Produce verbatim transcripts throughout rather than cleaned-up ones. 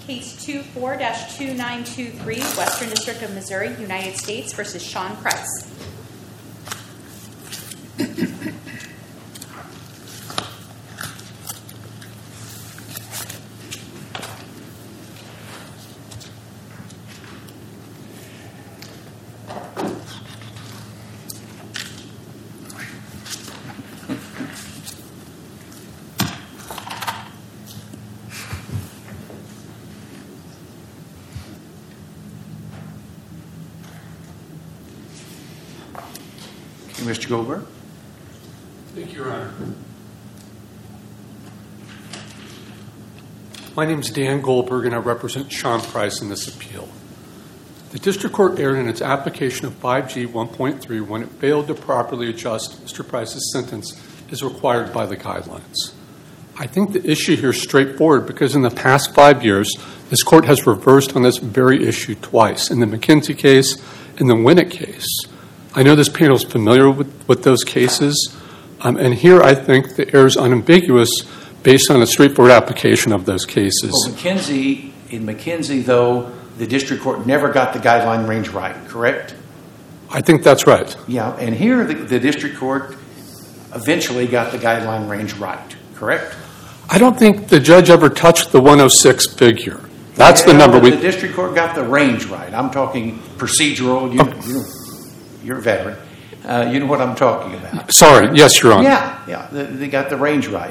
Case two four dash two nine two three, Western District of Missouri, United States versus Sean Price. Mister Goldberg. Thank you, Your Honor. My name is Dan Goldberg, and I represent Sean Price in this appeal. The District Court erred in its application of five G one point three when it failed to properly adjust Mister Price's sentence as required by the guidelines. I think the issue here is straightforward because in the past five years, this Court has reversed on this very issue twice, in the McKenzie case and the Winnick case. I know this panel is familiar with, with those cases, um, and here I think the error is unambiguous based on a straightforward application of those cases. Well, McKenzie, in McKenzie, though, the district court never got the guideline range right, correct? I think that's right. Yeah, and here the, the district court eventually got the guideline range right, correct? I don't think the judge ever touched the one oh six figure. That's yeah, the number we... The district court got the range right. I'm talking procedural. You, oh. you, you're a veteran. Uh, you know what I'm talking about. Sorry. Yes, Your Honor. Yeah, yeah. They, they got the range right.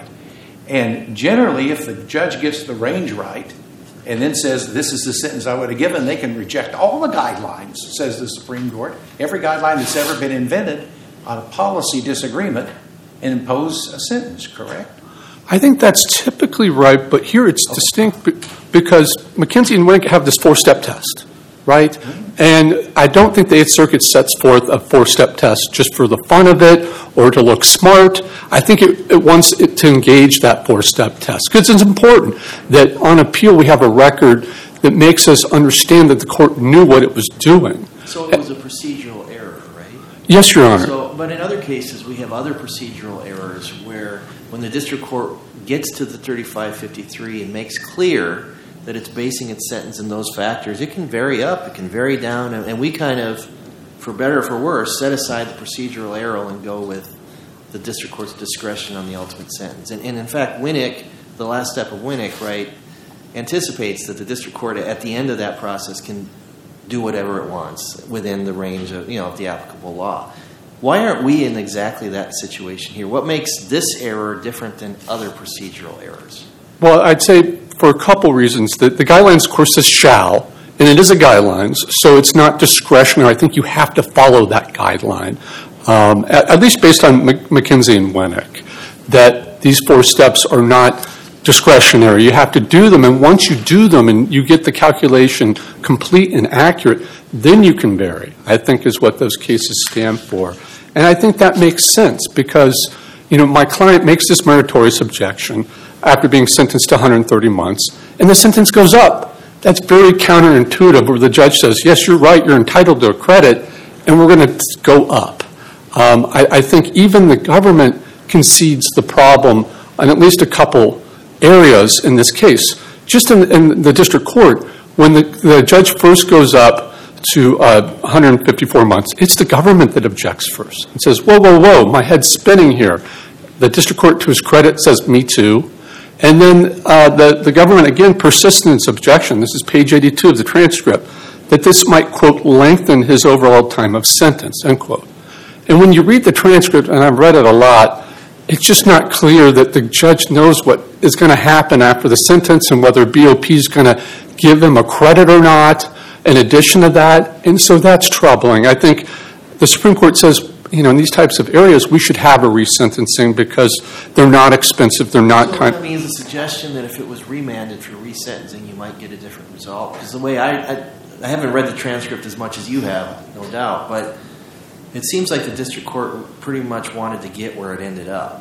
And generally, if the judge gets the range right and then says, this is the sentence I would have given, they can reject all the guidelines, says the Supreme Court, every guideline that's ever been invented on a policy disagreement and impose a sentence, correct? I think that's typically right, but here it's okay. distinct because McKenzie and Winnick have this four-step test, right? Mm-hmm. And I don't think the Eighth Circuit sets forth a four-step test just for the fun of it or to look smart. I think it, it wants it to engage that four-step test because it's important that on appeal we have a record that makes us understand that the court knew what it was doing. So it was a procedural error, right? Yes, Your Honor. So, but in other cases we have other procedural errors where when the district court gets to the thirty-five fifty-three and makes clear that it's basing its sentence in those factors, it can vary up, it can vary down, and, and we kind of, for better or for worse, set aside the procedural error and go with the district court's discretion on the ultimate sentence. And, and in fact, Winnick, the last step of Winnick, right, anticipates that the district court at the end of that process can do whatever it wants within the range of, you know, of the applicable law. Why aren't we in exactly that situation here? What makes this error different than other procedural errors? Well, I'd say for a couple reasons. The, the guidelines, of course, says shall, and it is a guidelines, so it's not discretionary. I think you have to follow that guideline, um, at, at least based on McKenzie and Winnick, that these four steps are not discretionary. You have to do them, and once you do them and you get the calculation complete and accurate, then you can vary, I think is what those cases stand for. And I think that makes sense because, you know, my client makes this meritorious objection after being sentenced to one hundred thirty months, and the sentence goes up. That's very counterintuitive where the judge says, yes, you're right, you're entitled to a credit, and we're going to go up. Um, I, I think even the government concedes the problem on at least a couple areas in this case. Just in, in the district court, when the, the judge first goes up to uh, one hundred fifty-four months, it's the government that objects first and says, whoa, whoa, whoa, my head's spinning here. The district court, to his credit, says, me too. And then uh, the, the government, again, persists in its objection. This is page eighty-two of the transcript, that this might, quote, lengthen his overall time of sentence, end quote. And when you read the transcript, and I've read it a lot, it's just not clear that the judge knows what is going to happen after the sentence and whether B O P is going to give him a credit or not in addition to that. And so that's troubling. I think the Supreme Court says, you know, in these types of areas, we should have a resentencing because they're not expensive, they're not... So kind that means a suggestion that if it was remanded for resentencing, you might get a different result. Because the way I, I... I haven't read the transcript as much as you have, no doubt, but it seems like the district court pretty much wanted to get where it ended up.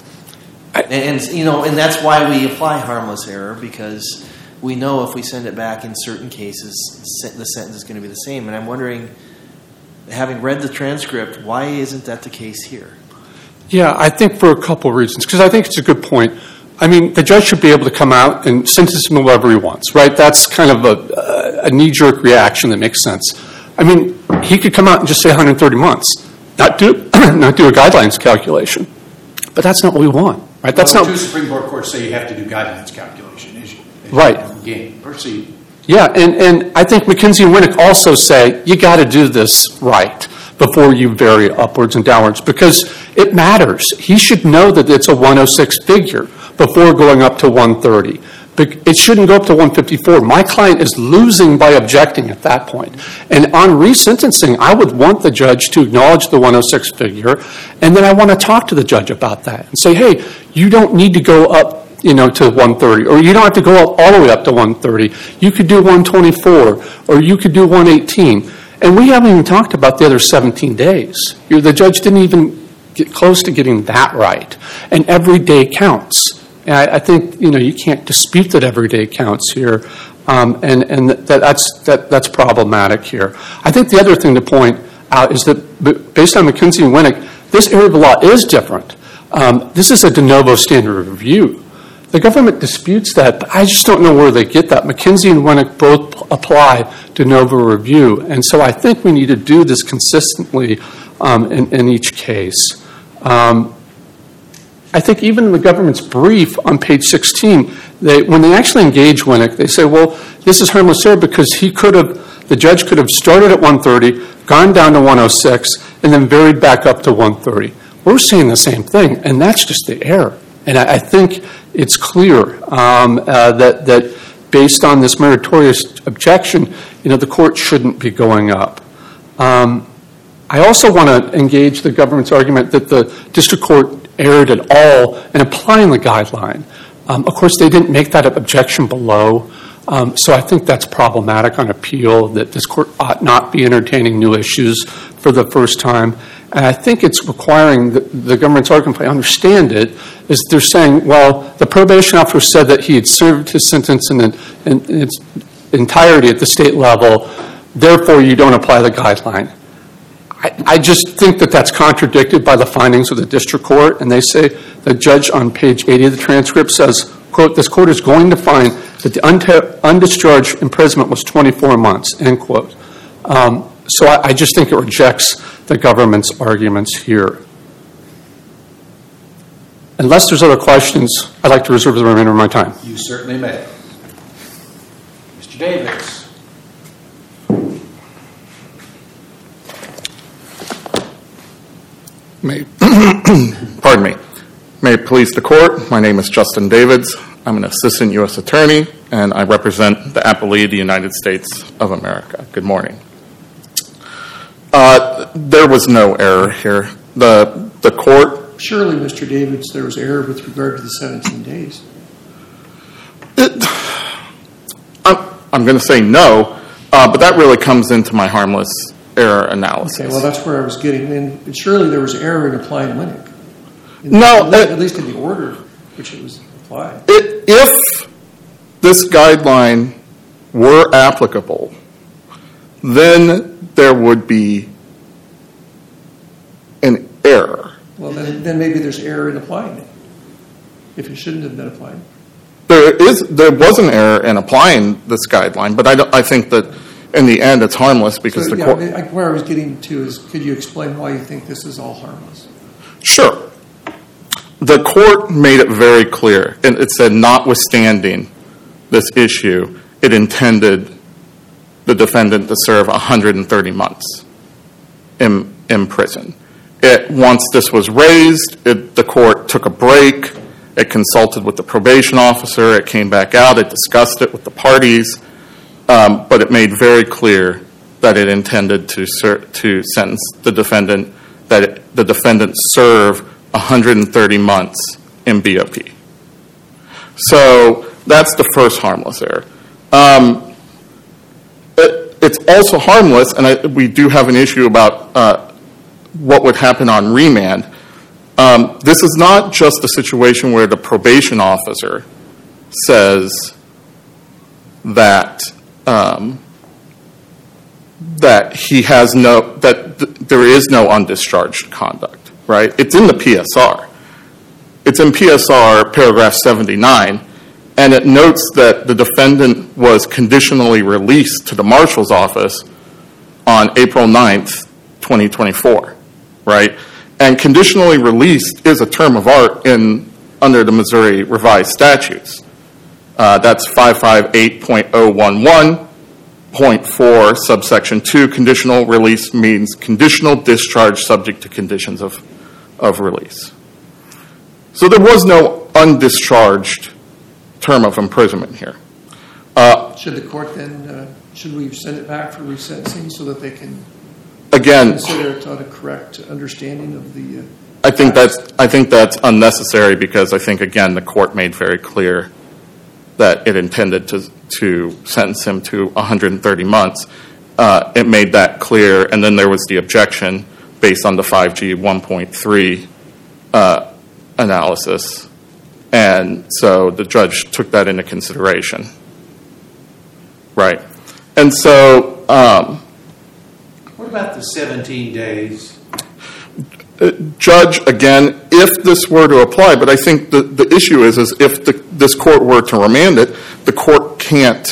I, and, and, you know, and that's why we apply harmless error, because we know if we send it back in certain cases, the sentence is going to be the same. And I'm wondering, having read the transcript, why isn't that the case here? Yeah, I think for a couple of reasons, because I think it's a good point. I mean, the judge should be able to come out and sentence him whoever he wants, right? That's kind of a, a knee-jerk reaction that makes sense. I mean, he could come out and just say one hundred thirty months, not do not do a guidelines calculation. But that's not what we want, right? That's well, not. Two Supreme Court courts say you have to do guidelines calculation. As you, as right. You game. Proceed. Yeah, and, and I think McKinsey and Winnick also say you got to do this right before you vary upwards and downwards because it matters. He should know that it's a one oh six figure before going up to one thirty. It shouldn't go up to one fifty-four. My client is losing by objecting at that point. And on resentencing, I would want the judge to acknowledge the one oh six figure, and then I want to talk to the judge about that and say, hey, you don't need to go up, you know, to one thirty, or you don't have to go up all the way up to one thirty. You could do one twenty-four, or you could do one eighteen. And we haven't even talked about the other seventeen days. The judge didn't even get close to getting that right. And every day counts. And I, I think, you know, you can't dispute that every day counts here. Um, and and that, that's, that, that's problematic here. I think the other thing to point out is that based on McKinsey and Winnick, this area of the law is different. Um, this is a de novo standard of review. The government disputes that, but I just don't know where they get that. McKinsey and Winnick both apply de novo review. And so I think we need to do this consistently um, in, in each case. Um, I think even in the government's brief on page sixteen, they, when they actually engage Winnick, they say, well, this is harmless error because he could have, the judge could have started at one thirty, gone down to one oh six, and then varied back up to one thirty. We're saying the same thing, and that's just the error. And I, I think it's clear um, uh, that, that based on this meritorious objection, you know, the court shouldn't be going up. Um, I also want to engage the government's argument that the district court erred at all in applying the guideline. Um, of course, they didn't make that objection below, um, so I think that's problematic on appeal, that this court ought not be entertaining new issues for the first time. And I think it's requiring the, the government's argument, if I understand it, is they're saying, well, the probation officer said that he had served his sentence in, in, in its entirety at the state level, therefore you don't apply the guideline. I, I just think that that's contradicted by the findings of the district court, and they say the judge on page eighty of the transcript says, quote, this court is going to find that the unte- undischarged imprisonment was twenty-four months, end quote. Um, so I, I just think it rejects the government's arguments here. Unless there's other questions, I'd like to reserve the remainder of my time. You certainly may. Mister Davis. May, pardon me. May it please the court, my name is Justin Davids. I'm an assistant U S attorney, and I represent the appellee of the United States of America. Good morning. Uh, there was no error here. The the court... Surely, Mister Davids, there was error with regard to the seventeen days. It, I'm, I'm going to say no, uh, but that really comes into my harmless error analysis. Okay, well, that's where I was getting in. Surely there was error in applying Winnick. In no. The, uh, at least in the order which it was applied. It, if this guideline were applicable, then there would be an error. Well, then, then maybe there's error in applying it, if it shouldn't have been applied. There is, there was an error in applying this guideline, but I, don't, I think that in the end it's harmless because so, the yeah, court... I, where I was getting to is, could you explain why you think this is all harmless? Sure. The court made it very clear, and it said notwithstanding this issue, it intended the defendant to serve one hundred thirty months in, in prison. It, once this was raised, it, the court took a break. It consulted with the probation officer. It came back out. It discussed it with the parties. Um, but it made very clear that it intended to ser- to sentence the defendant, that it, the defendant serve one hundred thirty months in B O P. So that's the first harmless error. Um, it, it's also harmless, and I, we do have an issue about uh, what would happen on remand. Um, this is not just a situation where the probation officer says that um, that he has no, that th- there is no undischarged conduct, right? It's in the P S R. it's in P S R paragraph seventy-nine, and it notes that the defendant was conditionally released to the marshal's office on April ninth, twenty twenty-four, right? And conditionally released is a term of art in under the Missouri Revised Statutes. Uh, that's five fifty-eight point oh one one point four, subsection two. Conditional release means conditional discharge subject to conditions of, of release. So there was no undischarged term of imprisonment here. Uh, Should the court then, uh, should we send it back for resentencing so that they can again, consider it on a correct understanding of the... Uh, I think that's I think that's unnecessary because I think, again, the court made very clear that it intended to to sentence him to one hundred thirty months. Uh, it made that clear, and then there was the objection based on the five G one point three uh, analysis, and so the judge took that into consideration. Right. And so... Um, what about the seventeen days? Uh, Judge, again, if this were to apply, but I think the, the issue is, is if the, this court were to remand it, the court can't,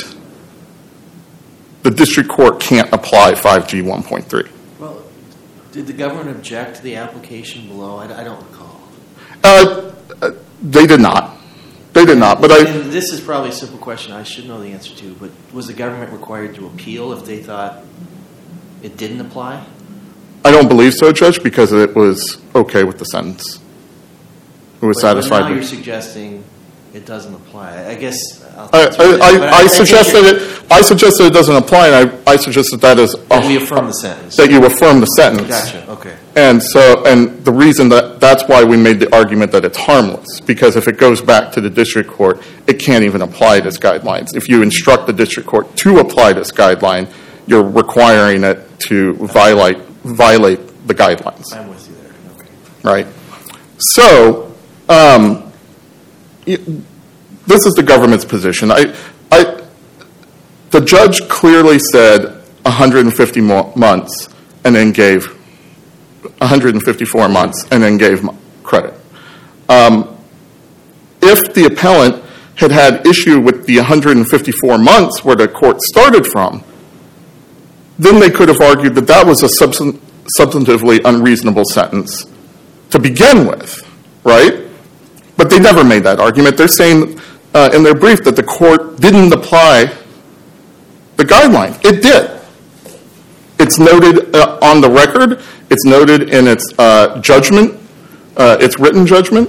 the district court can't apply five G one point three. Well, did the government object to the application below? I, I don't recall. Uh, uh, they did not. They did not, but I... And this is probably a simple question I should know the answer to, but was the government required to appeal if they thought it didn't apply? I don't believe so, Judge, because it was okay with the sentence. It was but, satisfied. But now with, you're suggesting it doesn't apply. I guess I'll I, answer that, I, but I, I suggest that it. I suggest that it doesn't apply, and I, I suggest that that is that we affirm the sentence. That you affirm the sentence. Gotcha. Okay. And so, and the reason that that's why we made the argument that it's harmless, because if it goes back to the district court, it can't even apply this guidelines. If you instruct the district court to apply this guideline, you're requiring it to violate violate the guidelines. I'm with you there. Okay. Right. So, um, it, this is the government's position. I, I, the judge clearly said one hundred fifty mo- months and then gave one hundred fifty-four months and then gave credit. Um, if the appellant had had issue with the one hundred fifty-four months where the court started from, then they could have argued that that was a substan- substantively unreasonable sentence to begin with, right? But they never made that argument. They're saying uh, in their brief that the court didn't apply the guideline. It did. It's noted uh, on the record. It's noted in its uh, judgment, uh, its written judgment.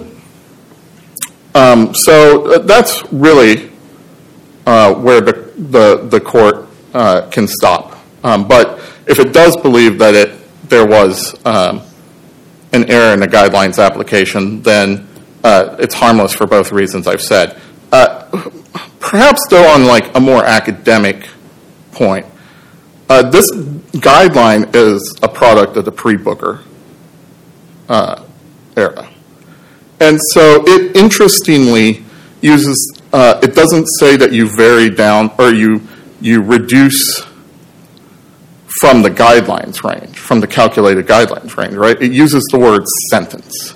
Um, so uh, that's really uh, where the, the, the court uh, can stop. Um, but if it does believe that it there was um, an error in the guidelines application, then uh, it's harmless for both reasons I've said. Uh, perhaps, though, on like a more academic point, uh, this guideline is a product of the pre-Booker uh, era. And so it interestingly uses, uh, it doesn't say that you vary down or you you reduce from the guidelines range, from the calculated guidelines range, right? It uses the word sentence.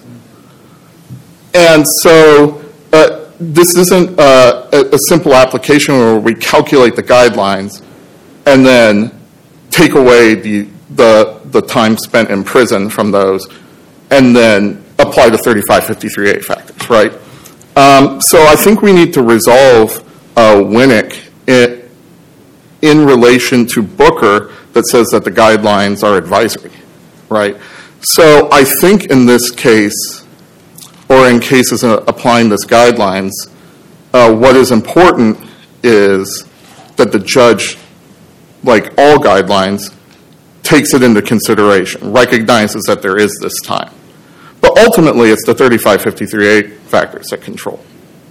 And so uh, this isn't uh, a, a simple application where we calculate the guidelines and then take away the, the, the time spent in prison from those and then apply the thirty-five fifty-three A factors, right? Um, so I think we need to resolve uh, Winnick in, in relation to Booker that says that the guidelines are advisory, right? So I think in this case, or in cases applying this guidelines, uh, what is important is that the judge, like all guidelines, takes it into consideration, recognizes that there is this time. But ultimately, it's the thirty-five fifty-three A factors that control.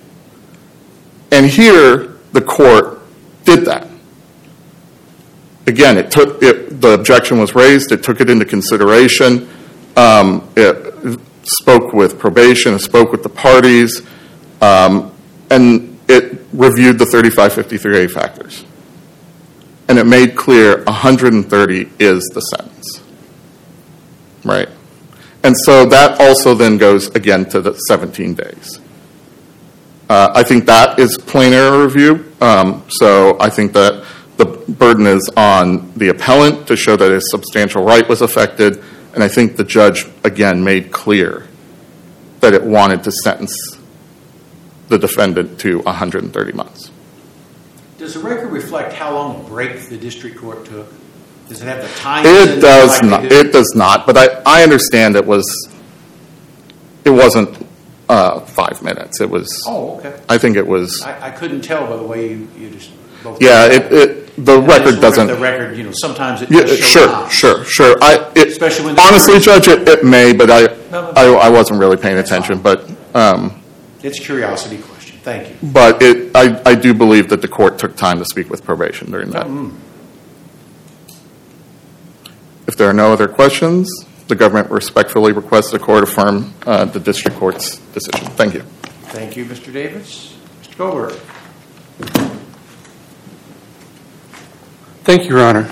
And here, the court did that. Again, it took it, the objection was raised. It took it into consideration. Um, it spoke with probation. It spoke with the parties, um, and it reviewed the thirty-five fifty-three A factors. And it made clear one hundred thirty is the sentence, right? And so that also then goes again to the seventeen days. Uh, I think that is plain error review. Um, so I think that the burden is on the appellant to show that his substantial right was affected. And I think the judge, again, made clear that it wanted to sentence the defendant to one hundred thirty months. Does the record reflect how long a break the district court took? Does it have the time? It does like not. It does not. But I, I understand it was. It wasn't uh, five minutes. It was. Oh, okay. I think it was. I, I couldn't tell by the way you, you just. Both yeah. It. it the and record doesn't. The record, you know, sometimes it. Yeah, does show sure, up. sure, sure. I. It, Especially when. Honestly, Judge, it, it may, but I. No, no, I, no. I wasn't really paying That's attention, fine. but. Um, It's a curiosity question. Thank you. but it. I. I do believe that the court took time to speak with probation during that. Mm. If there are no other questions, the government respectfully requests the court affirm uh, the district court's decision. Thank you. Thank you, Mister Davis. Mister Goldberg. Thank you, Your Honor.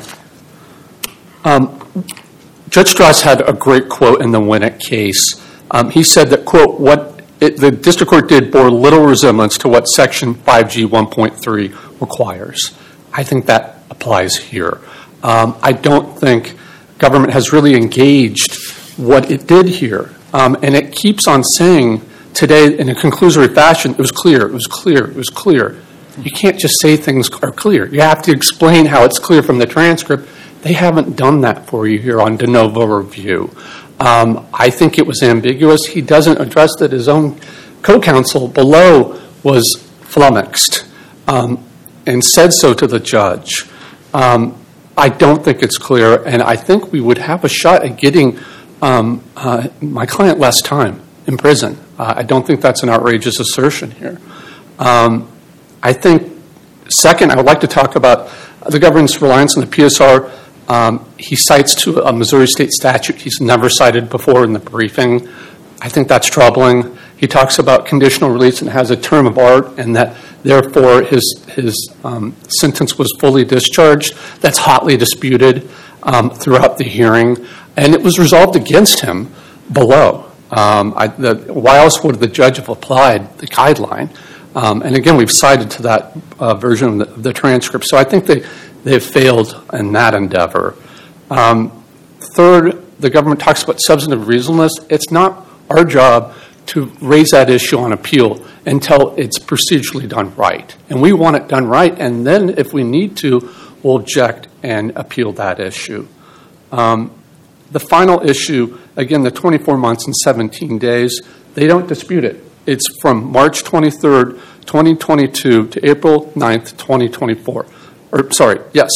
Um, Judge Strauss had a great quote in the Winnick case. Um, he said that, quote, what it, the district court did bore little resemblance to what Section five G one point three requires. I think that applies here. Um, I don't think government has really engaged what it did here. Um, and it keeps on saying today in a conclusory fashion, it was clear, it was clear, it was clear. You can't just say things are clear. You have to explain how it's clear from the transcript. They haven't done that for you here on de novo review. Um, I think it was ambiguous. He doesn't address that his own co-counsel below was flummoxed um, and said so to the judge. Um, I don't think it's clear, and I think we would have a shot at getting um, uh, my client less time in prison. Uh, I don't think that's an outrageous assertion here. Um, I think, second, I would like to talk about the government's reliance on the P S R. Um, he cites to a Missouri state statute he's never cited before in the briefing. I think that's troubling. He talks about conditional release and has a term of art, and that therefore his his um, sentence was fully discharged. That's hotly disputed um, throughout the hearing, and it was resolved against him below. Um, I, the, why else would the judge have applied the guideline? Um, and again, we've cited to that uh, version of the, of the transcript. So I think they, they've failed in that endeavor. Um, third, the government talks about substantive reasonableness. It's not our job to raise that issue on appeal until it's procedurally done right. And we want it done right, and then if we need to, we'll object and appeal that issue. Um, the final issue, again, the twenty-four months and seventeen days, they don't dispute it. It's from March twenty-third, twenty twenty-two to April ninth, twenty twenty-four. Or, sorry, yes.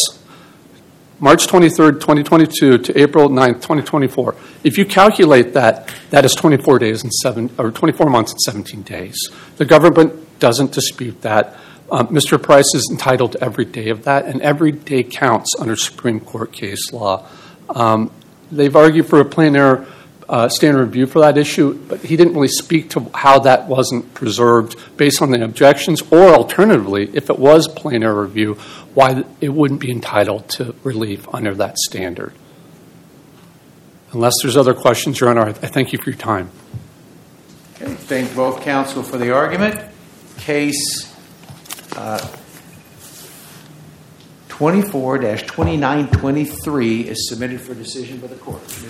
March twenty-third, twenty twenty-two to April ninth, twenty twenty-four. If you calculate that, that is twenty-four days and seven, or twenty-four months and seventeen days. The government doesn't dispute that. Um, Mister Price is entitled to every day of that, and every day counts under Supreme Court case law. Um, they've argued for a plain error uh, standard review for that issue, but he didn't really speak to how that wasn't preserved based on the objections, or alternatively, if it was plain error review, why it wouldn't be entitled to relief under that standard. Unless there's other questions, Your Honor, I thank you for your time. Okay, thank both counsel for the argument. Case uh, twenty-four dash twenty-nine twenty-three is submitted for decision by the court.